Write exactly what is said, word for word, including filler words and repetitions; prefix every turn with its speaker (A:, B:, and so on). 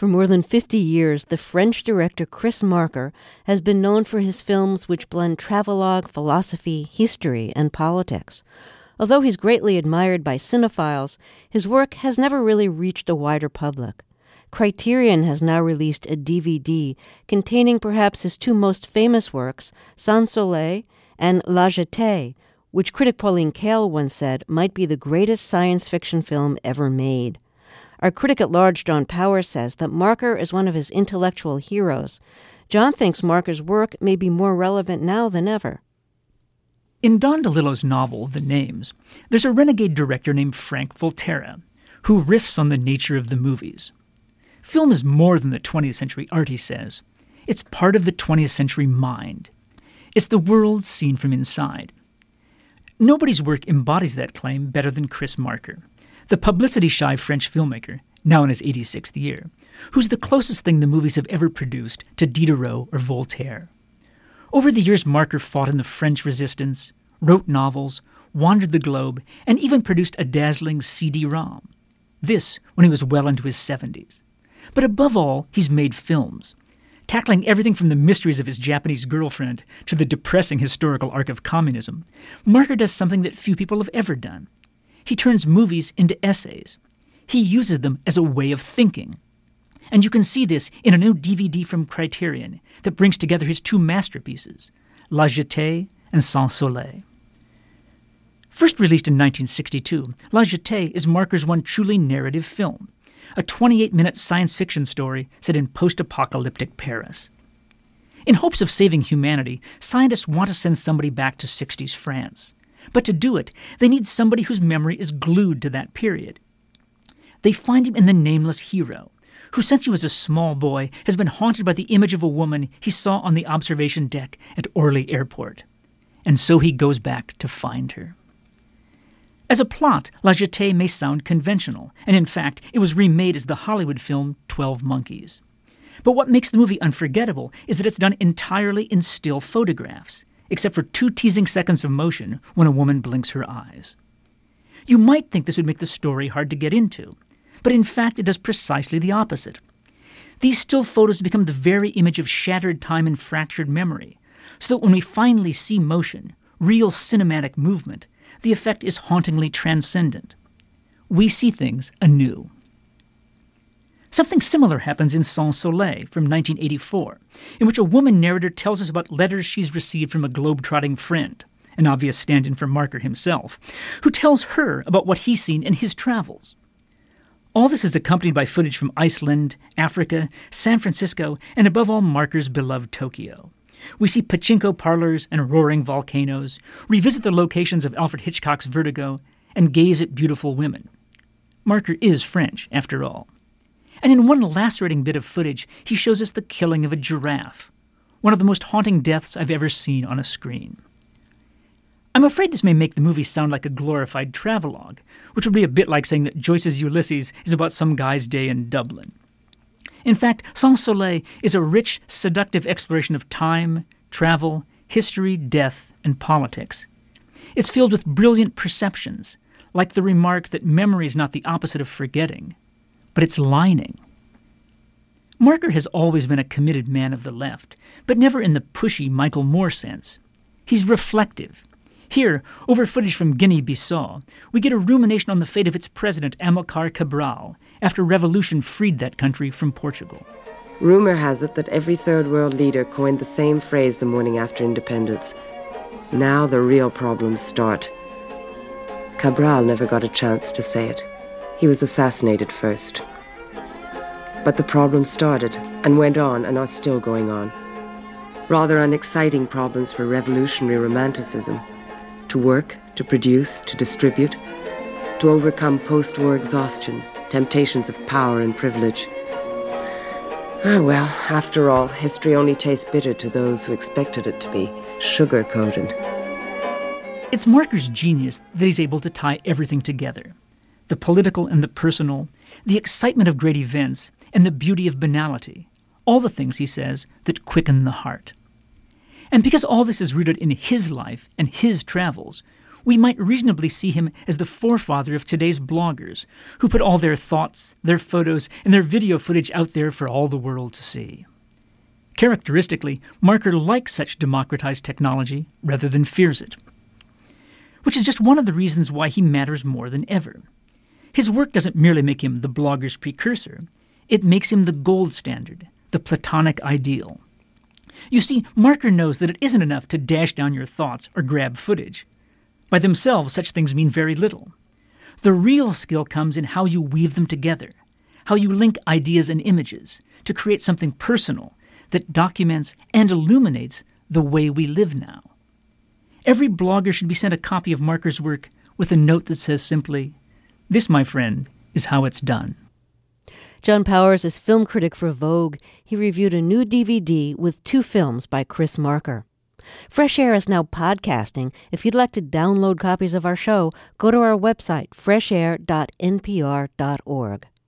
A: For more than fifty years, the French director Chris Marker has been known for his films which blend travelogue, philosophy, history, and politics. Although he's greatly admired by cinephiles, his work has never really reached a wider public. Criterion has now released a D V D containing perhaps his two most famous works, Sans Soleil and La Jetée, which critic Pauline Kael once said might be the greatest science fiction film ever made. Our critic at large, John Powers, says that Marker is one of his intellectual heroes. John thinks Marker's work may be more relevant now than ever.
B: In Don DeLillo's novel, The Names, there's a renegade director named Frank Volterra, who riffs on the nature of the movies. Film is more than the twentieth century art, he says. It's part of the twentieth century mind. It's the world seen from inside. Nobody's work embodies that claim better than Chris Marker, the publicity-shy French filmmaker, now in his eighty-sixth year, who's the closest thing the movies have ever produced to Diderot or Voltaire. Over the years, Marker fought in the French Resistance, wrote novels, wandered the globe, and even produced a dazzling C D ROM. This when he was well into his seventies. But above all, he's made films, tackling everything from the mysteries of his Japanese girlfriend to the depressing historical arc of communism. Marker does something that few people have ever done. He turns movies into essays. He uses them as a way of thinking. And you can see this in a new D V D from Criterion that brings together his two masterpieces, La Jetée and Sans Soleil. First released in nineteen sixty-two, La Jetée is Marker's one truly narrative film, a twenty-eight minute science fiction story set in post-apocalyptic Paris. In hopes of saving humanity, scientists want to send somebody back to sixties France. But to do it, they need somebody whose memory is glued to that period. They find him in the nameless hero, who since he was a small boy has been haunted by the image of a woman he saw on the observation deck at Orly Airport. And so he goes back to find her. As a plot, La Jetée may sound conventional, and in fact, it was remade as the Hollywood film Twelve Monkeys. But what makes the movie unforgettable is that it's done entirely in still photographs, except for two teasing seconds of motion when a woman blinks her eyes. You might think this would make the story hard to get into, but in fact it does precisely the opposite. These still photos become the very image of shattered time and fractured memory, so that when we finally see motion, real cinematic movement, the effect is hauntingly transcendent. We see things anew. Something similar happens in Sans Soleil from nineteen eighty-four, in which a woman narrator tells us about letters she's received from a globe-trotting friend, an obvious stand-in for Marker himself, who tells her about what he's seen in his travels. All this is accompanied by footage from Iceland, Africa, San Francisco, and above all Marker's beloved Tokyo. We see pachinko parlors and roaring volcanoes, revisit the locations of Alfred Hitchcock's Vertigo, and gaze at beautiful women. Marker is French, after all. And in one lacerating bit of footage, he shows us the killing of a giraffe, one of the most haunting deaths I've ever seen on a screen. I'm afraid this may make the movie sound like a glorified travelogue, which would be a bit like saying that Joyce's Ulysses is about some guy's day in Dublin. In fact, Sans Soleil is a rich, seductive exploration of time, travel, history, death, and politics. It's filled with brilliant perceptions, like the remark that memory is not the opposite of forgetting, but it's lining. Marker has always been a committed man of the left, but never in the pushy Michael Moore sense. He's reflective. Here, over footage from Guinea-Bissau, we get a rumination on the fate of its president, Amilcar Cabral, after revolution freed that country from Portugal.
C: Rumor has it that every third world leader coined the same phrase the morning after independence. Now the real problems start. Cabral never got a chance to say it. He was assassinated first. But the problems started and went on and are still going on. Rather unexciting problems for revolutionary romanticism. To work, to produce, to distribute, to overcome post-war exhaustion, temptations of power and privilege. Ah, well, after all, history only tastes bitter to those who expected it to be sugar-coated.
B: It's Marker's genius that he's able to tie everything together. The political and the personal, the excitement of great events, and the beauty of banality. All the things, he says, that quicken the heart. And because all this is rooted in his life and his travels, we might reasonably see him as the forefather of today's bloggers, who put all their thoughts, their photos, and their video footage out there for all the world to see. Characteristically, Marker likes such democratized technology rather than fears it, which is just one of the reasons why he matters more than ever. His work doesn't merely make him the blogger's precursor, it makes him the gold standard, the Platonic ideal. You see, Marker knows that it isn't enough to dash down your thoughts or grab footage. By themselves, such things mean very little. The real skill comes in how you weave them together, how you link ideas and images to create something personal that documents and illuminates the way we live now. Every blogger should be sent a copy of Marker's work with a note that says simply, "This, my friend, is how it's done."
A: John Powers is film critic for Vogue. He reviewed a new D V D with two films by Chris Marker. Fresh Air is now podcasting. If you'd like to download copies of our show, go to our website, fresh air dot n p r dot org.